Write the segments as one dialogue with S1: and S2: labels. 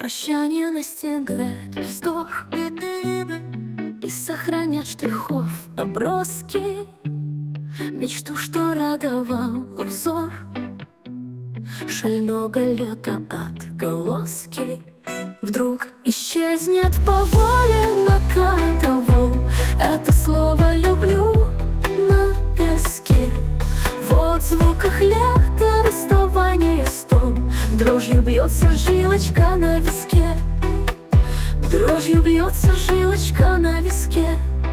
S1: Прощание настигает вздох, и сохранят штрихов наброски, мечту, что радовал взор шального лета отголоски. Вдруг исчезнет по воле накатывал это слово «люблю» на песке. В звуках лета расставания стон, дрожью бьется жилочка на виске, дрожью бьется жилочка на виске.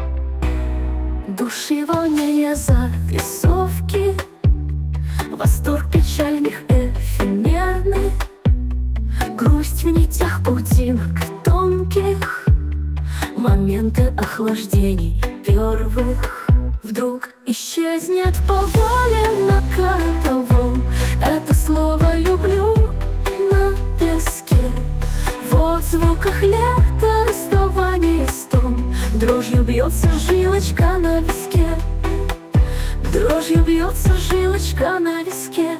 S1: Души волнения зарисовки, восторг печальных эфемерных, грусть в нитях паутинок тонких, моменты охлаждений первых. Вдруг исчезнет по воле накатывал это слово «люблю» на песке. В звуках лета расставания стон, дрожью бьется жилочка на виске, дрожью бьется жилочка на виске.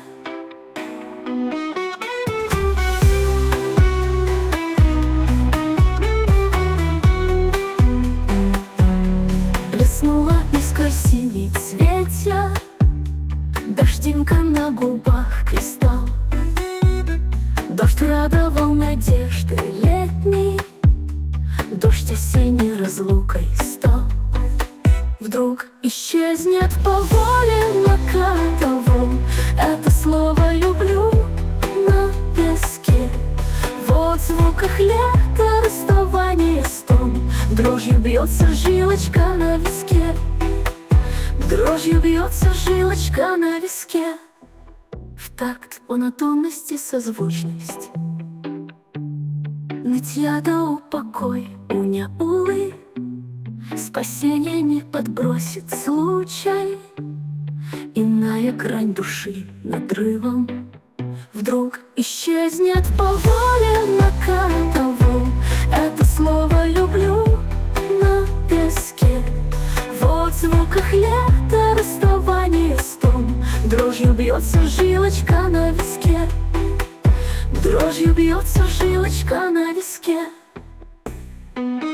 S1: Блеснула искра синий цветя, дождинка на губах кристалл. Дождь радовал надежды летней, дождь осенней разлукой стал. Вдруг исчезнет по воле накатывал это слово «люблю» на песке. В звуках лета расставания стон, дрожью бьется жилочка на виске, дрожью бьется жилочка на виске. В такт монотонности созвучность, нытья да упокой уня улы, спасение не подбросит случай, иная грань души надрывом. Вдруг исчезнет по воле накатывал это слово «люблю» на песке. В звуках лета расставания стон, дрожью бьется жилочка на виске, дрожью бьется жилочка на виске.